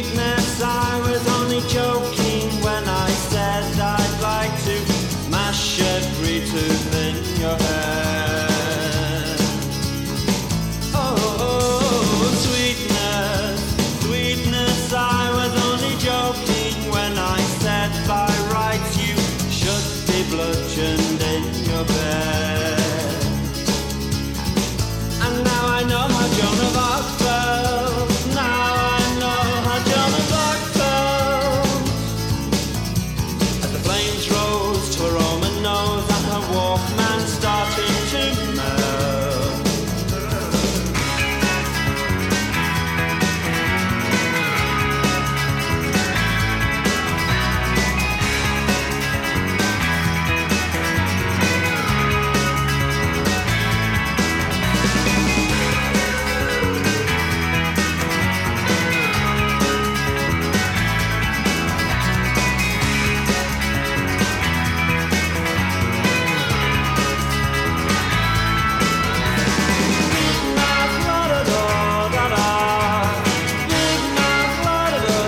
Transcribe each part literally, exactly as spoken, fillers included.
Sweetness, I was only joking when I said I'd like to mash every tooth in your head. Oh, oh, sweetness, sweetness, I was only joking when I said by rights you should be bludgeoned in your bed. And now I know how Joan of Arc felt. Now I know how Joan of Arc felt. As the flames rose to her Roman nose and her Walkman started to melt.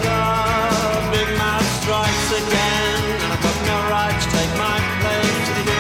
Big mouth strikes again, and I've got no right to take my place.